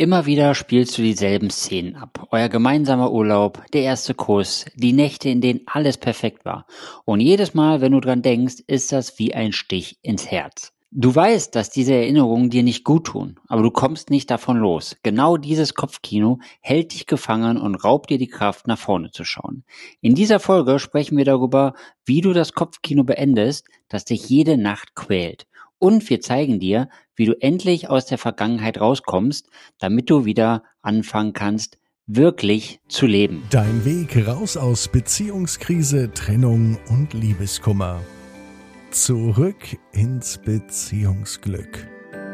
Immer wieder spielst du dieselben Szenen ab. Euer gemeinsamer Urlaub, der erste Kuss, die Nächte, in denen alles perfekt war. Und jedes Mal, wenn du dran denkst, ist das wie ein Stich ins Herz. Du weißt, dass diese Erinnerungen dir nicht gut tun, aber du kommst nicht davon los. Genau dieses Kopfkino hält dich gefangen und raubt dir die Kraft, nach vorne zu schauen. In dieser Folge sprechen wir darüber, wie du das Kopfkino beendest, das dich jede Nacht quält. Und wir zeigen dir, wie du endlich aus der Vergangenheit rauskommst, damit du wieder anfangen kannst, wirklich zu leben. Dein Weg raus aus Beziehungskrise, Trennung und Liebeskummer. Zurück ins Beziehungsglück.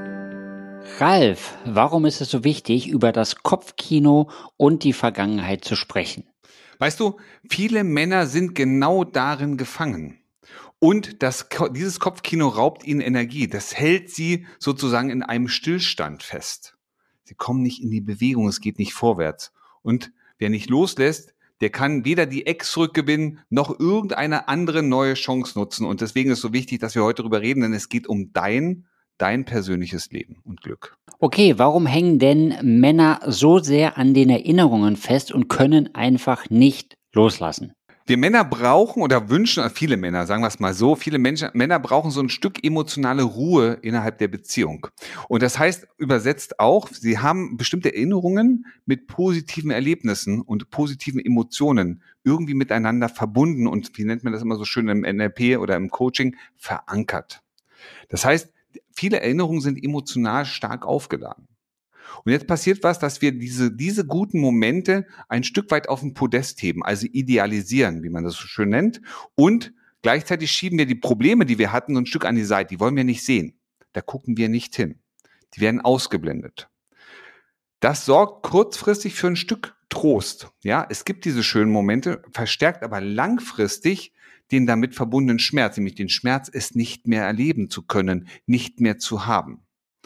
Ralf, warum ist es so wichtig, über das Kopfkino und die Vergangenheit zu sprechen? Weißt du, viele Männer sind genau darin gefangen. Und dieses Kopfkino raubt ihnen Energie. Das hält sie sozusagen in einem Stillstand fest. Sie kommen nicht in die Bewegung, es geht nicht vorwärts. Und wer nicht loslässt, der kann weder die Ex zurückgewinnen, noch irgendeine andere neue Chance nutzen. Und deswegen ist es so wichtig, dass wir heute darüber reden, denn es geht um dein persönliches Leben und Glück. Okay, warum hängen denn Männer so sehr an den Erinnerungen fest und können einfach nicht loslassen? Wir Männer brauchen oder wünschen, viele Männer, sagen wir es mal so, Männer brauchen so ein Stück emotionale Ruhe innerhalb der Beziehung. Und das heißt übersetzt auch, sie haben bestimmte Erinnerungen mit positiven Erlebnissen und positiven Emotionen irgendwie miteinander verbunden und, wie nennt man das immer so schön im NLP oder im Coaching, verankert. Das heißt, viele Erinnerungen sind emotional stark aufgeladen. Und jetzt passiert was, dass wir diese guten Momente ein Stück weit auf den Podest heben, also idealisieren, wie man das so schön nennt. Und gleichzeitig schieben wir die Probleme, die wir hatten, so ein Stück an die Seite. Die wollen wir nicht sehen. Da gucken wir nicht hin. Die werden ausgeblendet. Das sorgt kurzfristig für ein Stück Trost. Ja, es gibt diese schönen Momente, verstärkt aber langfristig den damit verbundenen Schmerz, nämlich den Schmerz, es nicht mehr erleben zu können, nicht mehr zu haben.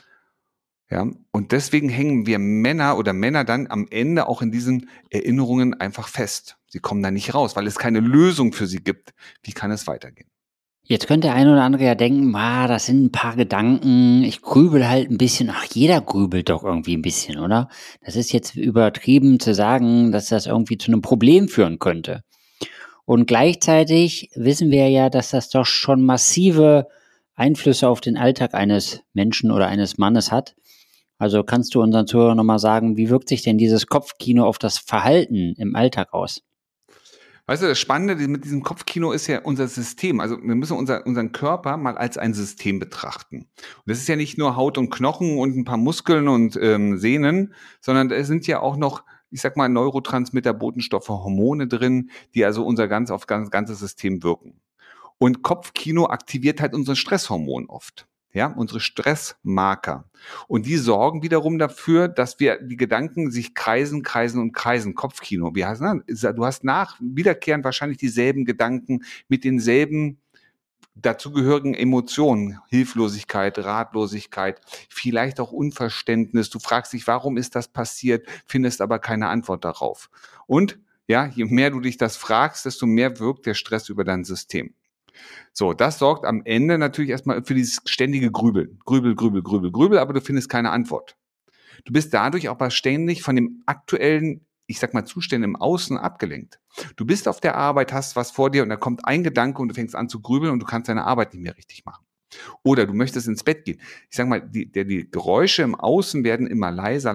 Ja, und deswegen hängen wir Männer dann am Ende auch in diesen Erinnerungen einfach fest. Sie kommen da nicht raus, weil es keine Lösung für sie gibt. Wie kann es weitergehen? Jetzt könnte der eine oder andere ja denken, das sind ein paar Gedanken, ich grübel halt ein bisschen. Ach, jeder grübelt doch irgendwie ein bisschen, oder? Das ist jetzt übertrieben zu sagen, dass das irgendwie zu einem Problem führen könnte. Und gleichzeitig wissen wir ja, dass das doch schon massive Einflüsse auf den Alltag eines Menschen oder eines Mannes hat. Also kannst du unseren Zuhörern nochmal sagen, wie wirkt sich denn dieses Kopfkino auf das Verhalten im Alltag aus? Weißt du, das Spannende mit diesem Kopfkino ist ja unser System. Also wir müssen unseren Körper mal als ein System betrachten. Und das ist ja nicht nur Haut und Knochen und ein paar Muskeln und Sehnen, sondern es sind ja auch noch, ich sag mal, Neurotransmitter, Botenstoffe, Hormone drin, die also auf das ganze System wirken. Und Kopfkino aktiviert halt unser Stresshormon oft. Ja, unsere Stressmarker. Und die sorgen wiederum dafür, dass die Gedanken sich kreisen. Kopfkino. Du hast wiederkehrend wahrscheinlich dieselben Gedanken mit denselben dazugehörigen Emotionen. Hilflosigkeit, Ratlosigkeit, vielleicht auch Unverständnis. Du fragst dich, warum ist das passiert, findest aber keine Antwort darauf. Und ja, je mehr du dich das fragst, desto mehr wirkt der Stress über dein System. So, das sorgt am Ende natürlich erstmal für dieses ständige Grübeln. Grübel, aber du findest keine Antwort. Du bist dadurch aber ständig von dem aktuellen, ich sag mal, Zuständen im Außen abgelenkt. Du bist auf der Arbeit, hast was vor dir und da kommt ein Gedanke und du fängst an zu grübeln und du kannst deine Arbeit nicht mehr richtig machen. Oder du möchtest ins Bett gehen. Ich sag mal, die Geräusche im Außen werden immer leiser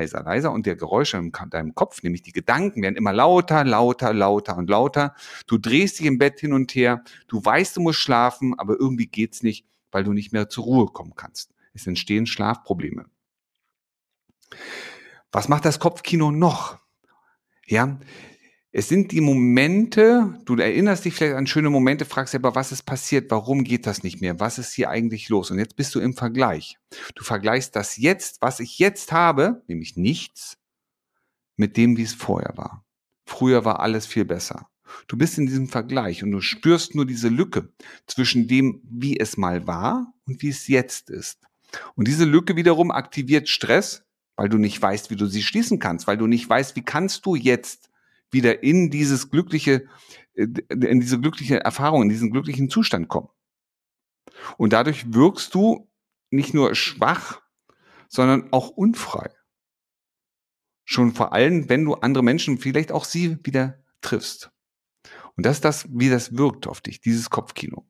und die Geräusche in deinem Kopf, nämlich die Gedanken, werden immer lauter und lauter. Du drehst dich im Bett hin und her, du weißt, du musst schlafen, aber irgendwie geht's nicht, weil du nicht mehr zur Ruhe kommen kannst. Es entstehen Schlafprobleme. Was macht das Kopfkino noch? Ja, es sind die Momente, du erinnerst dich vielleicht an schöne Momente, fragst dich aber, was ist passiert, warum geht das nicht mehr, was ist hier eigentlich los? Und jetzt bist du im Vergleich. Du vergleichst das jetzt, was ich jetzt habe, nämlich nichts, mit dem, wie es vorher war. Früher war alles viel besser. Du bist in diesem Vergleich und du spürst nur diese Lücke zwischen dem, wie es mal war und wie es jetzt ist. Und diese Lücke wiederum aktiviert Stress, weil du nicht weißt, wie du sie schließen kannst, weil du nicht weißt, wie kannst du jetzt wieder in diese glückliche Erfahrung, in diesen glücklichen Zustand kommen. Und dadurch wirkst du nicht nur schwach, sondern auch unfrei. Schon vor allem, wenn du andere Menschen, vielleicht auch sie wieder triffst. Und das ist das, wie das wirkt auf dich, dieses Kopfkino.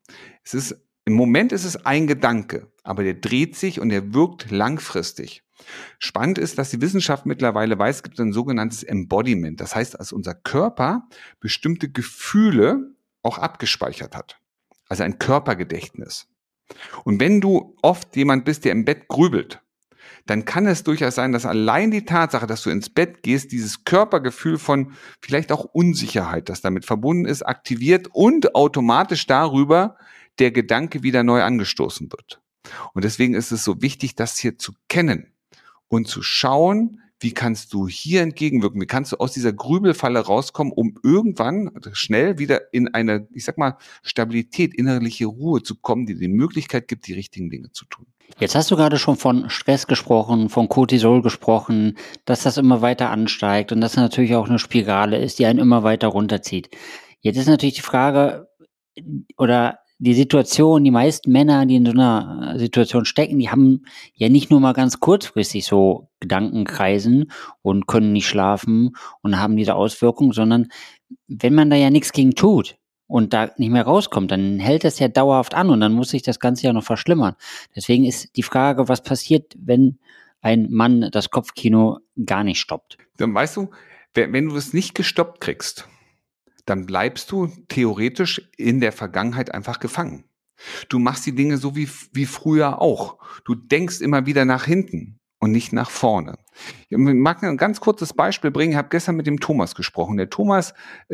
Im Moment ist es ein Gedanke, aber der dreht sich und der wirkt langfristig. Spannend ist, dass die Wissenschaft mittlerweile weiß, es gibt ein sogenanntes Embodiment. Das heißt, dass unser Körper bestimmte Gefühle auch abgespeichert hat. Also ein Körpergedächtnis. Und wenn du oft jemand bist, der im Bett grübelt, dann kann es durchaus sein, dass allein die Tatsache, dass du ins Bett gehst, dieses Körpergefühl von vielleicht auch Unsicherheit, das damit verbunden ist, aktiviert und automatisch darüber der Gedanke wieder neu angestoßen wird. Und deswegen ist es so wichtig, das hier zu kennen und zu schauen, wie kannst du hier entgegenwirken, wie kannst du aus dieser Grübelfalle rauskommen, um irgendwann schnell wieder in eine, ich sag mal, Stabilität, innerliche Ruhe zu kommen, die dir die Möglichkeit gibt, die richtigen Dinge zu tun. Jetzt hast du gerade schon von Stress gesprochen, von Cortisol gesprochen, dass das immer weiter ansteigt und dass es natürlich auch eine Spirale ist, die einen immer weiter runterzieht. Jetzt ist natürlich die Frage oder die Situation, die meisten Männer, die in so einer Situation stecken, die haben ja nicht nur mal ganz kurzfristig so Gedankenkreisen und können nicht schlafen und haben diese Auswirkungen, sondern wenn man da ja nichts gegen tut und da nicht mehr rauskommt, dann hält das ja dauerhaft an und dann muss sich das Ganze ja noch verschlimmern. Deswegen ist die Frage, was passiert, wenn ein Mann das Kopfkino gar nicht stoppt? Dann weißt du, wenn du es nicht gestoppt kriegst, dann bleibst du theoretisch in der Vergangenheit einfach gefangen. Du machst die Dinge so wie früher auch. Du denkst immer wieder nach hinten und nicht nach vorne. Ich mag ein ganz kurzes Beispiel bringen. Ich habe gestern mit dem Thomas gesprochen. Der Thomas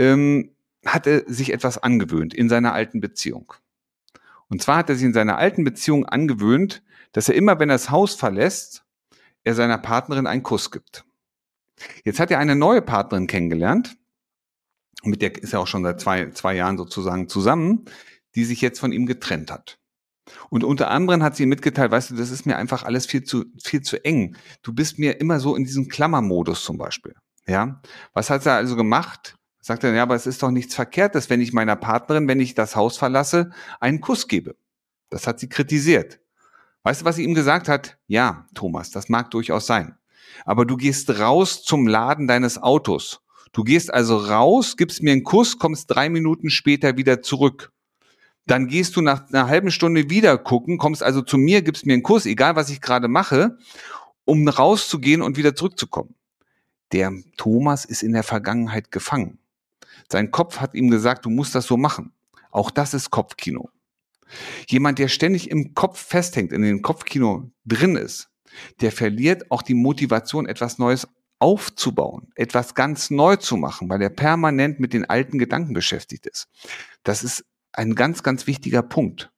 hatte sich etwas angewöhnt in seiner alten Beziehung. Und zwar hat er sich in seiner alten Beziehung angewöhnt, dass er immer, wenn er das Haus verlässt, er seiner Partnerin einen Kuss gibt. Jetzt hat er eine neue Partnerin kennengelernt. Mit der ist er auch schon seit zwei Jahren sozusagen zusammen, die sich jetzt von ihm getrennt hat. Und unter anderem hat sie ihm mitgeteilt, weißt du, das ist mir einfach alles viel zu eng. Du bist mir immer so in diesem Klammermodus zum Beispiel. Ja, was hat er also gemacht? Sagt er, ja, aber es ist doch nichts Verkehrtes, wenn ich meiner Partnerin, wenn ich das Haus verlasse, einen Kuss gebe. Das hat sie kritisiert. Weißt du, was sie ihm gesagt hat? Ja, Thomas, das mag durchaus sein. Aber du gehst raus zum Laden deines Autos. Du gehst also raus, gibst mir einen Kuss, kommst 3 Minuten später wieder zurück. Dann gehst du nach einer halben Stunde wieder gucken, kommst also zu mir, gibst mir einen Kuss, egal was ich gerade mache, um rauszugehen und wieder zurückzukommen. Der Thomas ist in der Vergangenheit gefangen. Sein Kopf hat ihm gesagt, du musst das so machen. Auch das ist Kopfkino. Jemand, der ständig im Kopf festhängt, in dem Kopfkino drin ist, der verliert auch die Motivation, etwas Neues aufzubauen, etwas ganz neu zu machen, weil er permanent mit den alten Gedanken beschäftigt ist. Das ist ein ganz, ganz wichtiger Punkt.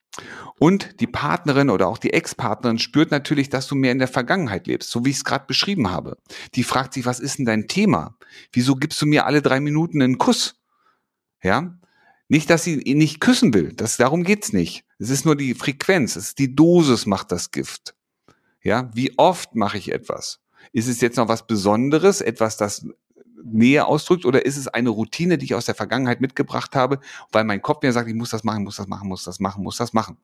Und die Partnerin oder auch die Ex-Partnerin spürt natürlich, dass du mehr in der Vergangenheit lebst, so wie ich es gerade beschrieben habe. Die fragt sich, was ist denn dein Thema? Wieso gibst du mir alle 3 Minuten einen Kuss? Ja? Nicht, dass sie ihn nicht küssen will, darum geht's nicht. Es ist nur die Frequenz, es ist die Dosis macht das Gift. Ja? Wie oft mache ich etwas? Ist es jetzt noch was Besonderes, etwas, das Nähe ausdrückt, oder ist es eine Routine, die ich aus der Vergangenheit mitgebracht habe, weil mein Kopf mir sagt, ich muss das machen, muss das machen, muss das machen, muss das machen.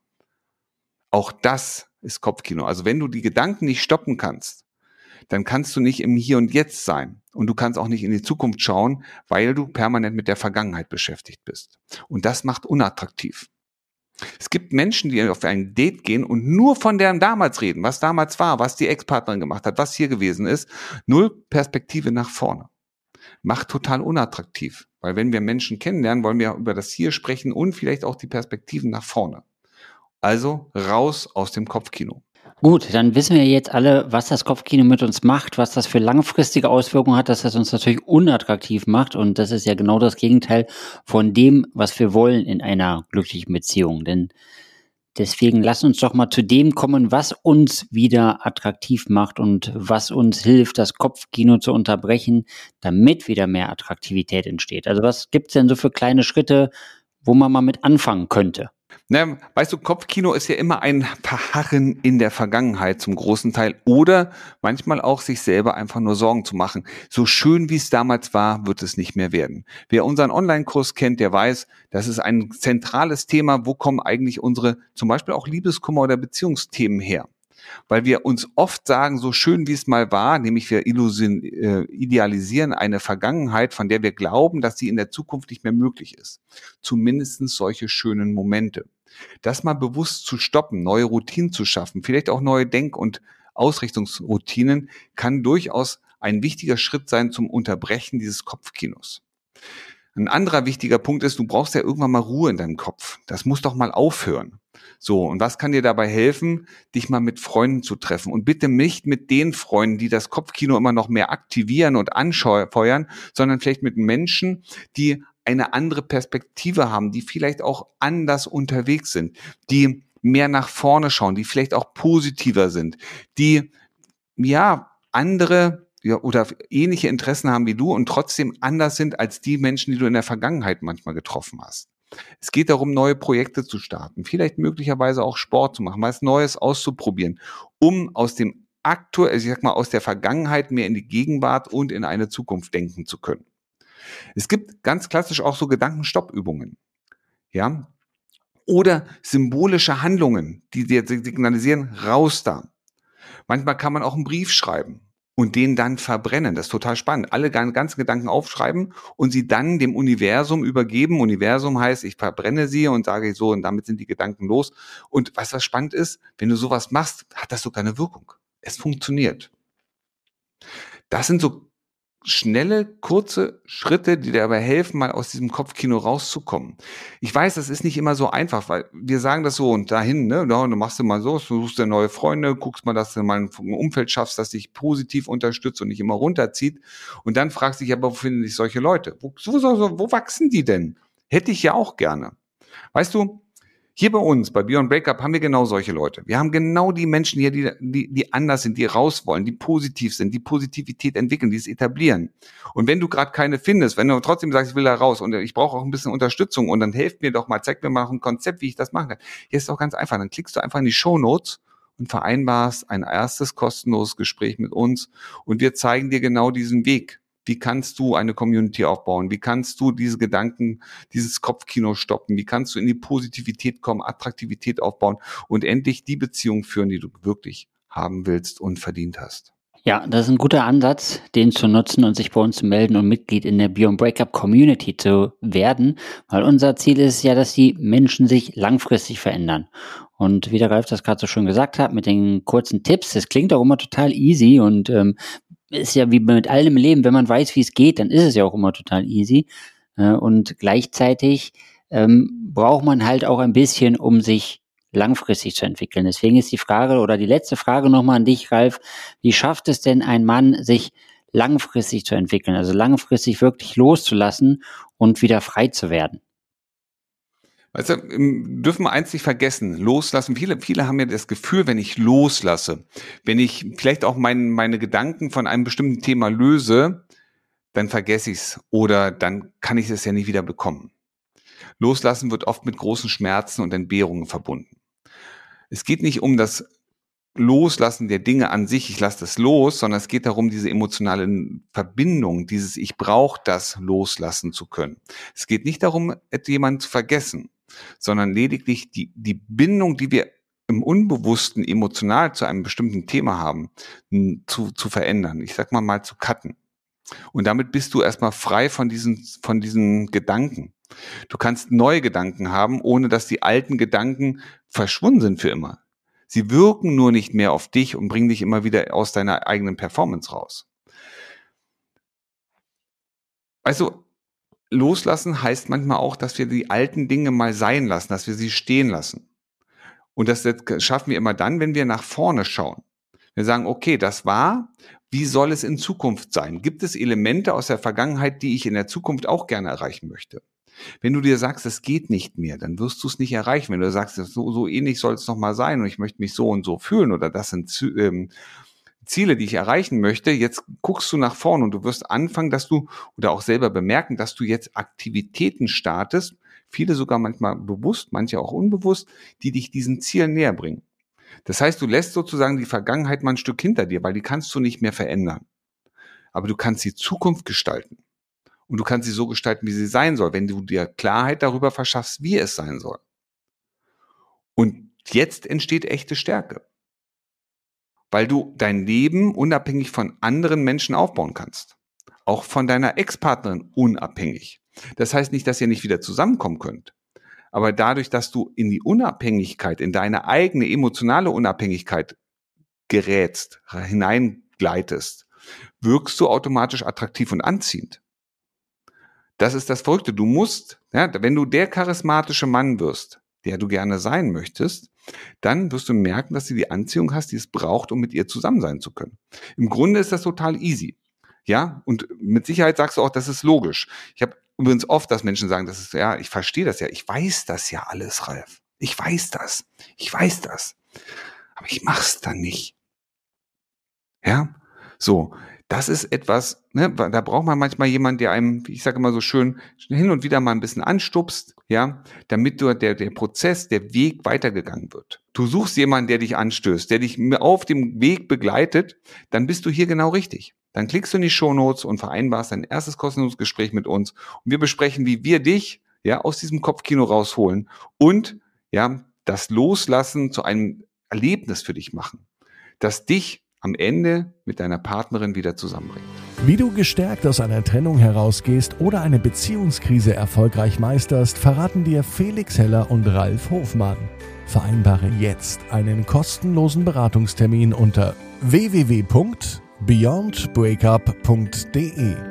Auch das ist Kopfkino. Also wenn du die Gedanken nicht stoppen kannst, dann kannst du nicht im Hier und Jetzt sein. Und du kannst auch nicht in die Zukunft schauen, weil du permanent mit der Vergangenheit beschäftigt bist. Und das macht unattraktiv. Es gibt Menschen, die auf ein Date gehen und nur von deren damals reden, was damals war, was die Ex-Partnerin gemacht hat, was hier gewesen ist. Null Perspektive nach vorne. Macht total unattraktiv. Weil wenn wir Menschen kennenlernen, wollen wir über das Hier sprechen und vielleicht auch die Perspektiven nach vorne. Also raus aus dem Kopfkino. Gut, dann wissen wir jetzt alle, was das Kopfkino mit uns macht, was das für langfristige Auswirkungen hat, dass das uns natürlich unattraktiv macht. Und das ist ja genau das Gegenteil von dem, was wir wollen in einer glücklichen Beziehung. Denn deswegen lass uns doch mal zu dem kommen, was uns wieder attraktiv macht und was uns hilft, das Kopfkino zu unterbrechen, damit wieder mehr Attraktivität entsteht. Also was gibt's denn so für kleine Schritte, wo man mal mit anfangen könnte? Na, weißt du, Kopfkino ist ja immer ein Verharren in der Vergangenheit zum großen Teil oder manchmal auch sich selber einfach nur Sorgen zu machen. So schön wie es damals war, wird es nicht mehr werden. Wer unseren Online-Kurs kennt, der weiß, das ist ein zentrales Thema. Wo kommen eigentlich unsere zum Beispiel auch Liebeskummer oder Beziehungsthemen her? weil wir uns oft sagen, so schön wie es mal war, nämlich wir idealisieren eine Vergangenheit, von der wir glauben, dass sie in der Zukunft nicht mehr möglich ist. Zumindest solche schönen Momente. Das mal bewusst zu stoppen, neue Routinen zu schaffen, vielleicht auch neue Denk- und Ausrichtungsroutinen, kann durchaus ein wichtiger Schritt sein zum Unterbrechen dieses Kopfkinos. Ein anderer wichtiger Punkt ist, du brauchst ja irgendwann mal Ruhe in deinem Kopf. Das muss doch mal aufhören. So, und was kann dir dabei helfen, dich mal mit Freunden zu treffen? Und bitte nicht mit den Freunden, die das Kopfkino immer noch mehr aktivieren und anfeuern, sondern vielleicht mit Menschen, die eine andere Perspektive haben, die vielleicht auch anders unterwegs sind, die mehr nach vorne schauen, die vielleicht auch positiver sind, die andere oder ähnliche Interessen haben wie du und trotzdem anders sind als die Menschen, die du in der Vergangenheit manchmal getroffen hast. Es geht darum, neue Projekte zu starten, vielleicht möglicherweise auch Sport zu machen, was Neues auszuprobieren, um aus dem aus der Vergangenheit mehr in die Gegenwart und in eine Zukunft denken zu können. Es gibt ganz klassisch auch so Gedankenstoppübungen, ja, oder symbolische Handlungen, die dir signalisieren, raus da. Manchmal kann man auch einen Brief schreiben und den dann verbrennen. Das ist total spannend. Alle ganzen Gedanken aufschreiben und sie dann dem Universum übergeben. Universum heißt, ich verbrenne sie und sage so, und damit sind die Gedanken los. Und was spannend ist, wenn du sowas machst, hat das sogar eine Wirkung. Es funktioniert. Das sind so schnelle, kurze Schritte, die dir dabei helfen, mal aus diesem Kopfkino rauszukommen. Ich weiß, das ist nicht immer so einfach, weil wir sagen das so und dahin, ne, du machst du mal so, du suchst dir neue Freunde, guckst mal, dass du mal ein Umfeld schaffst, das dich positiv unterstützt und nicht immer runterzieht. Und dann fragst du dich aber, wo finde ich solche Leute? Wo wachsen die denn? Hätte ich ja auch gerne. Weißt du, hier bei uns, bei Beyond Breakup, haben wir genau solche Leute. Wir haben genau die Menschen hier, die anders sind, die raus wollen, die positiv sind, die Positivität entwickeln, die es etablieren. Und wenn du gerade keine findest, wenn du trotzdem sagst, ich will da raus und ich brauche auch ein bisschen Unterstützung und dann helft mir doch mal, zeig mir mal ein Konzept, wie ich das machen kann. Hier ist es auch ganz einfach. Dann klickst du einfach in die Shownotes und vereinbarst ein erstes kostenloses Gespräch mit uns und wir zeigen dir genau diesen Weg. Wie kannst du eine Community aufbauen? Wie kannst du diese Gedanken, dieses Kopfkino stoppen? Wie kannst du in die Positivität kommen, Attraktivität aufbauen und endlich die Beziehung führen, die du wirklich haben willst und verdient hast? Ja, das ist ein guter Ansatz, den zu nutzen und sich bei uns zu melden und Mitglied in der Beyond Breakup Community zu werden, weil unser Ziel ist ja, dass die Menschen sich langfristig verändern. Und wie der Ralf das gerade so schön gesagt hat, mit den kurzen Tipps, das klingt auch immer total easy und ist ja wie mit allem im Leben, wenn man weiß, wie es geht, dann ist es ja auch immer total easy. Und gleichzeitig braucht man halt auch ein bisschen, um sich langfristig zu entwickeln. Deswegen ist die Frage oder die letzte Frage nochmal an dich, Ralf. Wie schafft es denn ein Mann, sich langfristig zu entwickeln, also langfristig wirklich loszulassen und wieder frei zu werden? Weißt du, dürfen wir eins nicht vergessen, loslassen. Viele haben ja das Gefühl, wenn ich loslasse, wenn ich vielleicht auch meine Gedanken von einem bestimmten Thema löse, dann vergesse ich es oder dann kann ich es ja nie wieder bekommen. Loslassen wird oft mit großen Schmerzen und Entbehrungen verbunden. Es geht nicht um das Loslassen der Dinge an sich, ich lasse das los, sondern es geht darum, diese emotionale Verbindung, dieses ich brauche das loslassen zu können. Es geht nicht darum, jemanden zu vergessen, sondern lediglich die Bindung, die wir im Unbewussten emotional zu einem bestimmten Thema haben, zu verändern. Ich sag mal zu cutten. Und damit bist du erstmal frei von diesen Gedanken. Du kannst neue Gedanken haben, ohne dass die alten Gedanken verschwunden sind für immer. Sie wirken nur nicht mehr auf dich und bringen dich immer wieder aus deiner eigenen Performance raus. Also, loslassen heißt manchmal auch, dass wir die alten Dinge mal sein lassen, dass wir sie stehen lassen. Und das schaffen wir immer dann, wenn wir nach vorne schauen. Wir sagen, okay, das war, wie soll es in Zukunft sein? Gibt es Elemente aus der Vergangenheit, die ich in der Zukunft auch gerne erreichen möchte? Wenn du dir sagst, es geht nicht mehr, dann wirst du es nicht erreichen. Wenn du sagst, so ähnlich soll es noch mal sein und ich möchte mich so und so fühlen oder das sind Ziele, die ich erreichen möchte, jetzt guckst du nach vorne und du wirst anfangen, dass du oder auch selber bemerken, dass du jetzt Aktivitäten startest, viele sogar manchmal bewusst, manche auch unbewusst, die dich diesen Zielen näher bringen. Das heißt, du lässt sozusagen die Vergangenheit mal ein Stück hinter dir, weil die kannst du nicht mehr verändern. Aber du kannst die Zukunft gestalten. Und du kannst sie so gestalten, wie sie sein soll, wenn du dir Klarheit darüber verschaffst, wie es sein soll. Und jetzt entsteht echte Stärke. weil du dein Leben unabhängig von anderen Menschen aufbauen kannst. Auch von deiner Ex-Partnerin unabhängig. Das heißt nicht, dass ihr nicht wieder zusammenkommen könnt. Aber dadurch, dass du in die Unabhängigkeit, in deine eigene emotionale Unabhängigkeit gerätst, hineingleitest, wirkst du automatisch attraktiv und anziehend. Das ist das Verrückte. Du musst, ja, wenn du der charismatische Mann wirst, der du gerne sein möchtest, dann wirst du merken, dass du die Anziehung hast, die es braucht, um mit ihr zusammen sein zu können. Im Grunde ist das total easy. Ja, und mit Sicherheit sagst du auch, das ist logisch. Ich habe übrigens oft, dass Menschen sagen, das ist, ja, ich verstehe das ja, ich weiß das ja alles, Ralf. Ich weiß das. Aber ich mach's dann nicht. Ja, so. Das ist etwas, ne, da braucht man manchmal jemanden, der einem, wie ich sage immer so schön, hin und wieder mal ein bisschen anstupst, ja, damit der Prozess, der Weg weitergegangen wird. Du suchst jemanden, der dich anstößt, der dich auf dem Weg begleitet, dann bist du hier genau richtig. Dann klickst du in die Shownotes und vereinbarst dein erstes kostenloses Gespräch mit uns und wir besprechen, wie wir dich, ja, aus diesem Kopfkino rausholen und, ja, das Loslassen zu einem Erlebnis für dich machen, das dich am Ende mit deiner Partnerin wieder zusammenbringt. Wie du gestärkt aus einer Trennung herausgehst oder eine Beziehungskrise erfolgreich meisterst, verraten dir Felix Heller und Ralf Hofmann. Vereinbare jetzt einen kostenlosen Beratungstermin unter www.beyondbreakup.de.